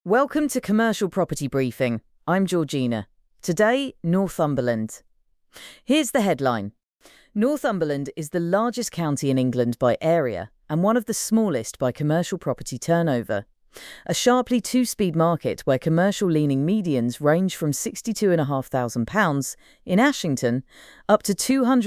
Welcome to Commercial Property Briefing. I'm Georgina. Today, Northumberland. Here's the headline. Northumberland is the largest county in England by area and one of the smallest by commercial property turnover. A sharply two-speed market where commercial-leaning medians range from £62,500 in Ashington up to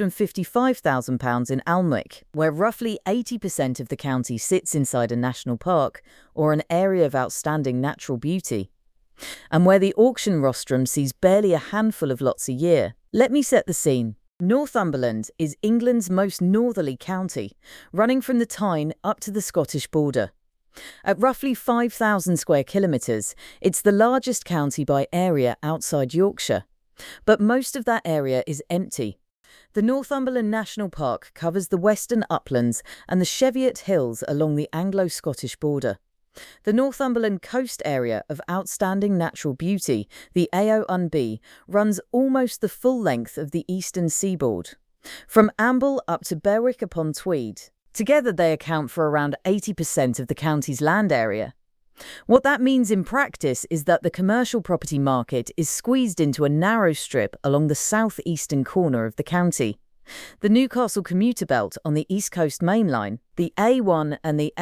£255,000 in Alnwick, where roughly 80% of the county sits inside a national park or an area of outstanding natural beauty, and where the auction rostrum sees barely a handful of lots a year. Let me set the scene. Northumberland is England's most northerly county, running from the Tyne up to the Scottish border. At roughly 5,000 square kilometres, it's the largest county by area outside Yorkshire. But most of that area is empty. The Northumberland National Park covers the western uplands and the Cheviot Hills along the Anglo-Scottish border. The Northumberland coast area of outstanding natural beauty, the AO&B, runs almost the full length of the eastern seaboard, from Amble up to Berwick-upon-Tweed. Together, they account for around 80% of the county's land area. What that means in practice is that the commercial property market is squeezed into a narrow strip along the southeastern corner of the county. The Newcastle commuter belt on the East Coast Main Line, the A1 and the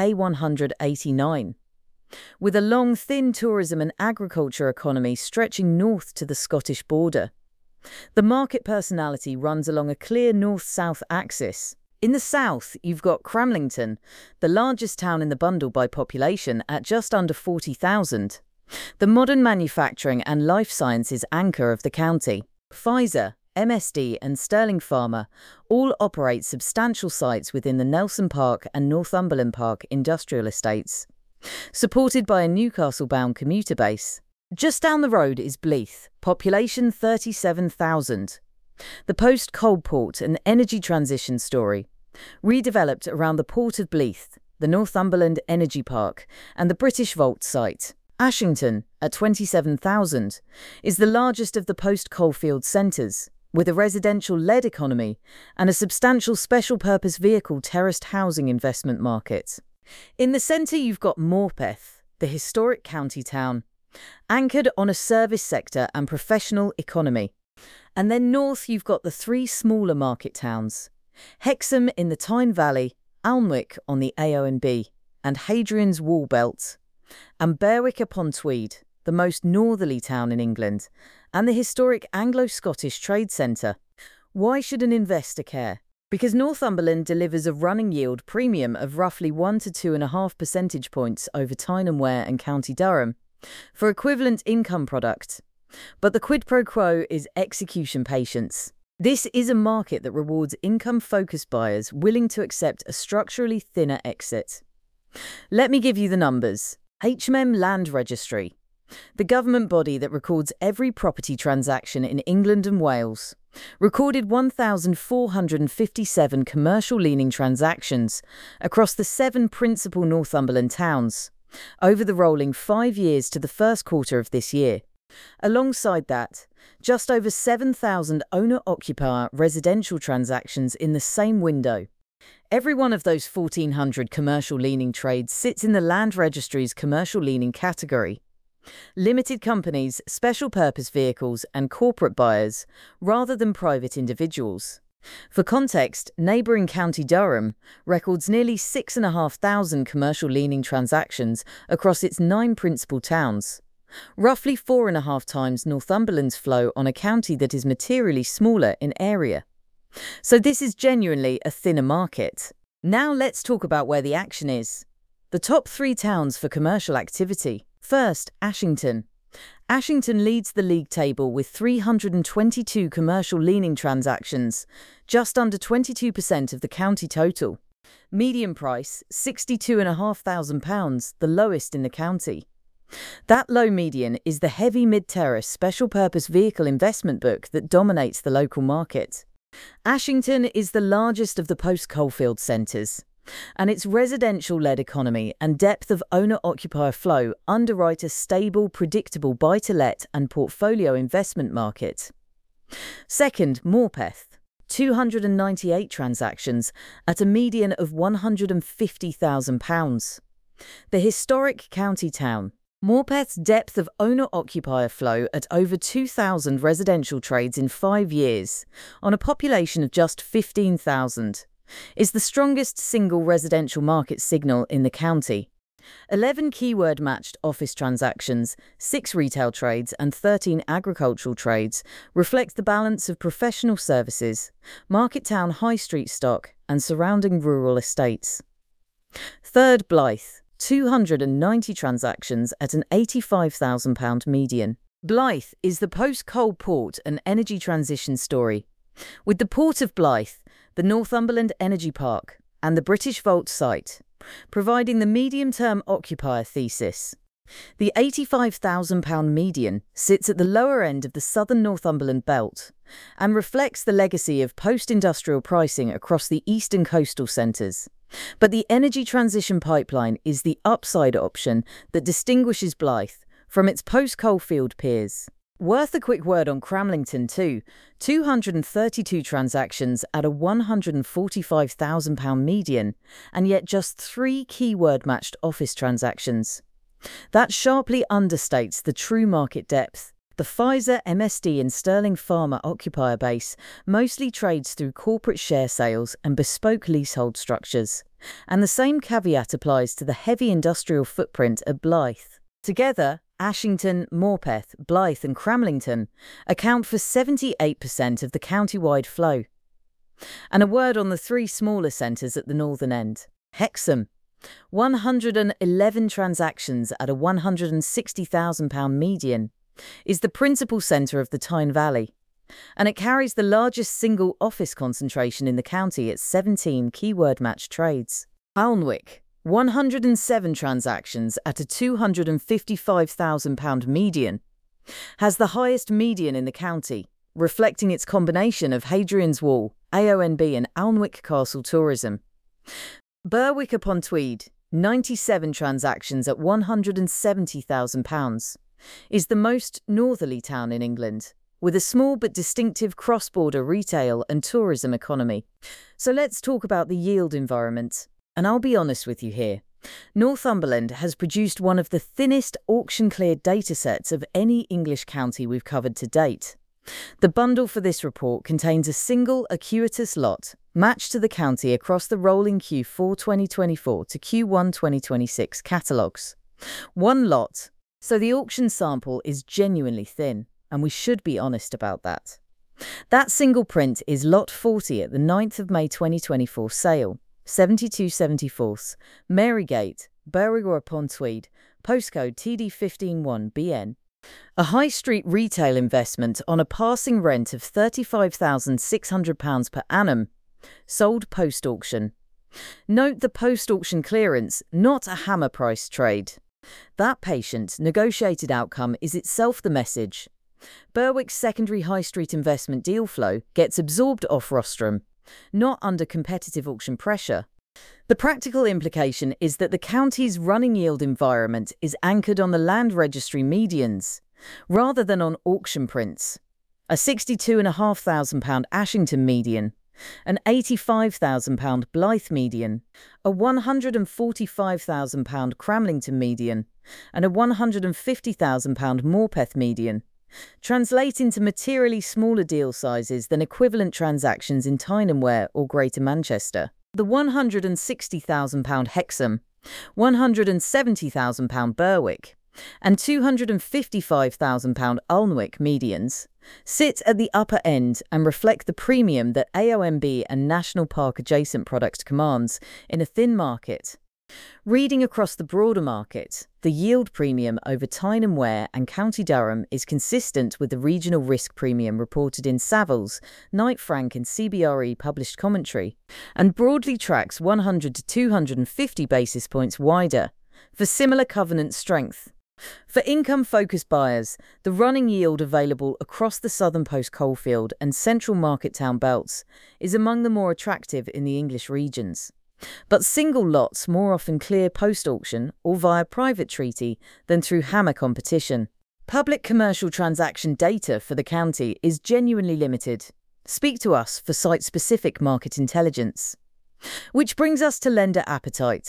A189, with a long, thin tourism and agriculture economy stretching north to the Scottish border. The market personality runs along a clear north-south axis. In the south, you've got Cramlington, the largest town in the bundle by population at just under 40,000. The modern manufacturing and life sciences anchor of the county. Pfizer, MSD and Sterling Pharma all operate substantial sites within the Nelson Park and Northumberland Park industrial estates, supported by a Newcastle-bound commuter base. Just down the road is Bleeth, population 37,000. The post-coal port and energy transition story, redeveloped around the Port of Bleeth, the Northumberland Energy Park, and the British Vault site. Ashington, at 27,000, is the largest of the post-coalfield centres, with a residential-led economy and a substantial special-purpose vehicle terraced housing investment market. In the centre, you've got Morpeth, the historic county town, anchored on a service sector and professional economy. And then north, you've got the three smaller market towns, Hexham in the Tyne Valley, Alnwick on the AO&B, and Hadrian's Wall Belt, and Berwick-upon-Tweed, the most northerly town in England, and the historic Anglo-Scottish Trade Centre. Why should an investor care? Because Northumberland delivers a running yield premium of roughly 1 to 2.5 percentage points over Tyne and Wear and County Durham for equivalent income product. But the quid pro quo is execution patience. This is a market that rewards income-focused buyers willing to accept a structurally thinner exit. Let me give you the numbers. HMM Land Registry, the government body that records every property transaction in England and Wales, recorded 1,457 commercial-leaning transactions across the 7 principal Northumberland towns over the rolling 5 years to the first quarter of this year. Alongside that, just over 7,000 owner-occupier residential transactions in the same window. Every one of those 1,400 commercial-leaning trades sits in the Land Registry's commercial-leaning category. Limited companies, special-purpose vehicles and corporate buyers, rather than private individuals. For context, neighbouring County Durham records nearly 6,500 commercial-leaning transactions across its 9 principal towns, roughly 4.5 times Northumberland's flow on a county that is materially smaller in area. So this is genuinely a thinner market. Now let's talk about where the action is. The top 3 towns for commercial activity. First, Ashington. Ashington leads the league table with 322 commercial-leaning transactions, just under 22% of the county total. Median price, £62,500, the lowest in the county. That low median is the heavy mid-terrace special-purpose vehicle investment book that dominates the local market. Ashington is the largest of the post-coalfield centres, and its residential-led economy and depth of owner-occupier flow underwrite a stable, predictable buy-to-let and portfolio investment market. Second, Morpeth. 298 transactions at a median of £150,000. The historic county town. Morpeth's depth of owner-occupier flow at over 2,000 residential trades in 5 years, on a population of just 15,000, is the strongest single residential market signal in the county. 11 keyword-matched office transactions, 6 retail trades and 13 agricultural trades reflect the balance of professional services, market town high street stock and surrounding rural estates. Third, Blyth. 290 transactions at an £85,000 median. Blyth is the post-coal port and energy transition story. With the Port of Blyth, the Northumberland Energy Park, and the British Vault site, providing the medium-term occupier thesis. The £85,000 median sits at the lower end of the southern Northumberland belt and reflects the legacy of post-industrial pricing across the eastern coastal centres. But the energy transition pipeline is the upside option that distinguishes Blyth from its post-coalfield peers. Worth a quick word on Cramlington too. 232 transactions at a £145,000 median, and yet just 3 keyword-matched office transactions. That sharply understates the true market depth. The Pfizer, MSD and Sterling Pharma occupier base mostly trades through corporate share sales and bespoke leasehold structures. And the same caveat applies to the heavy industrial footprint at Blyth. Together, Ashington, Morpeth, Blyth and Cramlington account for 78% of the county-wide flow. And a word on the 3 smaller centres at the northern end. Hexham. 111 transactions at a £160,000 median is the principal centre of the Tyne Valley, and it carries the largest single office concentration in the county at 17 keyword-matched trades. Alnwick. 107 transactions at a £255,000 median, has the highest median in the county, reflecting its combination of Hadrian's Wall, AONB and Alnwick Castle tourism. Berwick-upon-Tweed, 97 transactions at £170,000, is the most northerly town in England, with a small but distinctive cross-border retail and tourism economy. So let's talk about the yield environment. And I'll be honest with you here. Northumberland has produced one of the thinnest auction-cleared datasets of any English county we've covered to date. The bundle for this report contains a single acuitous lot matched to the county across the rolling Q4 2024 to Q1 2026 catalogues. One lot, so the auction sample is genuinely thin, and we should be honest about that. That single print is Lot 40 at the 9th of May 2024 sale, 7274, Marygate, Berwick-upon-Tweed, postcode TD151BN. A high street retail investment on a passing rent of £35,600 per annum, sold post-auction. Note the post-auction clearance, not a hammer price trade. That patient, negotiated outcome is itself the message. Berwick's secondary high street investment deal flow gets absorbed off rostrum, not under competitive auction pressure. The practical implication is that the county's running yield environment is anchored on the land registry medians, rather than on auction prints. A £62,500 Ashington median, an £85,000 Blyth median, a £145,000 Cramlington median, and a £150,000 Morpeth median translate into materially smaller deal sizes than equivalent transactions in Tyne and Wear or Greater Manchester. The £160,000 Hexham, £170,000 Berwick, and £255,000 Alnwick medians sit at the upper end and reflect the premium that AONB and National Park adjacent product commands in a thin market. Reading across the broader market, the yield premium over Tyne and Wear and County Durham is consistent with the regional risk premium reported in Savills, Knight Frank and CBRE published commentary, and broadly tracks 100 to 250 basis points wider for similar covenant strength. For income-focused buyers, the running yield available across the southern post-coalfield and central market town belts is among the more attractive in the English regions. But single lots more often clear post-auction or via private treaty than through hammer competition. Public commercial transaction data for the county is genuinely limited. Speak to us for site-specific market intelligence. Which brings us to lender appetite.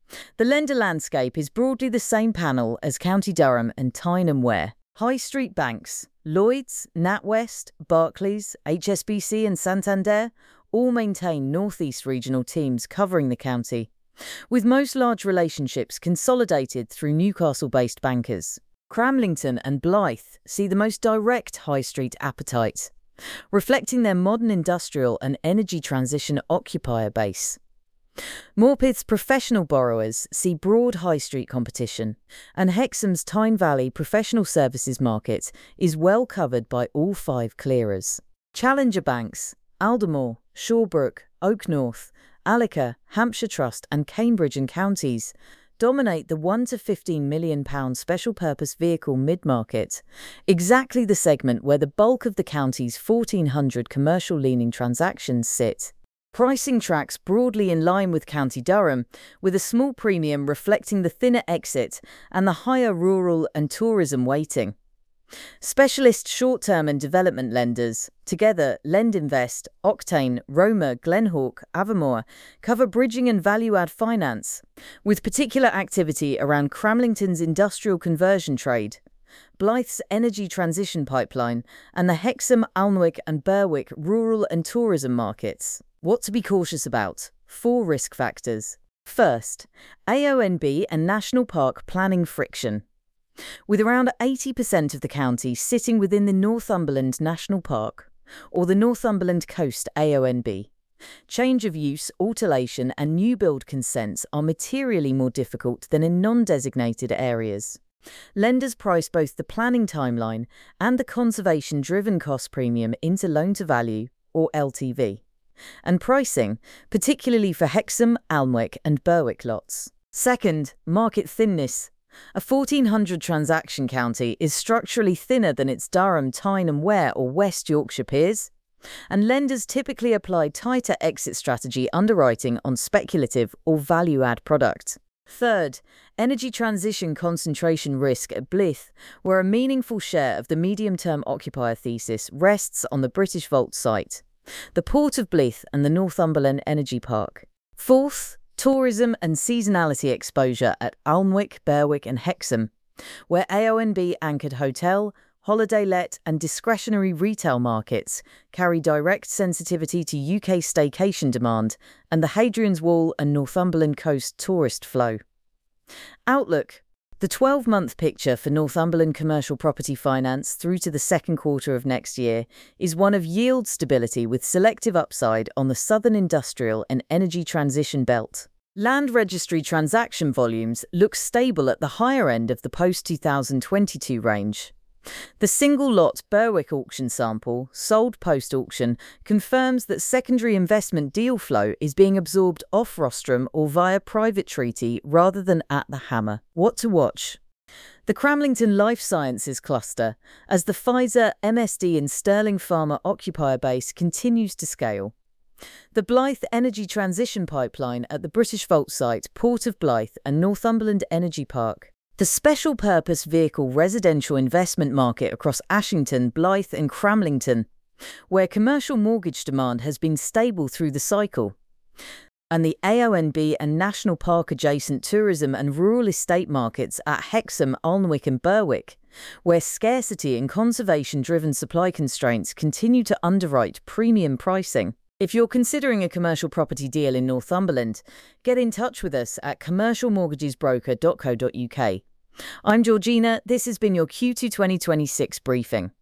The lender landscape is broadly the same panel as County Durham and Tyne and Wear. High street banks, Lloyds, NatWest, Barclays, HSBC and Santander all maintain northeast regional teams covering the county, with most large relationships consolidated through Newcastle-based bankers. Cramlington and Blyth see the most direct high street appetite, reflecting their modern industrial and energy transition occupier base. Morpeth's professional borrowers see broad high street competition, and Hexham's Tyne Valley professional services market is well covered by all 5 clearers. Challenger banks, Aldermore, Shawbrook, Oak North, Allica, Hampshire Trust and Cambridge and Counties dominate the £1 to £15 million special purpose vehicle mid-market, exactly the segment where the bulk of the county's 1,400 commercial-leaning transactions sit. Pricing tracks broadly in line with County Durham, with a small premium reflecting the thinner exit and the higher rural and tourism weighting. Specialist short-term and development lenders, together LendInvest, Octane, Roma, Glenhawk, Avamore, cover bridging and value-add finance, with particular activity around Cramlington's industrial conversion trade, Blyth's energy transition pipeline, and the Hexham, Alnwick and Berwick rural and tourism markets. What to be cautious about? 4 risk factors. First, AONB and National Park planning friction. With around 80% of the county sitting within the Northumberland National Park, or the Northumberland Coast AONB, change of use, alteration and new build consents are materially more difficult than in non-designated areas. Lenders price both the planning timeline and the conservation-driven cost premium into loan-to-value, or LTV, and pricing, particularly for Hexham, Alnwick and Berwick lots. Second, market thinness. A 1,400 transaction county is structurally thinner than its Durham, Tyne and Wear or West Yorkshire peers, and lenders typically apply tighter exit strategy underwriting on speculative or value-add product. Third, energy transition concentration risk at Blyth, where a meaningful share of the medium-term occupier thesis rests on the British Vault site, the Port of Blyth and the Northumberland Energy Park. Fourth, tourism and seasonality exposure at Alnwick, Berwick and Hexham, where AONB-anchored hotel, holiday let and discretionary retail markets carry direct sensitivity to UK staycation demand and the Hadrian's Wall and Northumberland Coast tourist flow. Outlook. The 12-month picture for Northumberland commercial property finance through to the second quarter of next year is one of yield stability with selective upside on the southern industrial and energy transition belt. Land registry transaction volumes look stable at the higher end of the post-2022 range. The single-lot Berwick auction sample, sold post-auction, confirms that secondary investment deal flow is being absorbed off-rostrum or via private treaty rather than at the hammer. What to watch? The Cramlington Life Sciences cluster, as the Pfizer, MSD and Sterling Pharma occupier base continues to scale. The Blyth Energy Transition Pipeline at the British Vault site, Port of Blyth and Northumberland Energy Park. The special purpose vehicle residential investment market across Ashington, Blyth and Cramlington, where commercial mortgage demand has been stable through the cycle. And the AONB and National Park adjacent tourism and rural estate markets at Hexham, Alnwick and Berwick, where scarcity and conservation-driven supply constraints continue to underwrite premium pricing. If you're considering a commercial property deal in Northumberland, get in touch with us at commercialmortgagesbroker.co.uk. I'm Georgina. This has been your Q2 2026 briefing.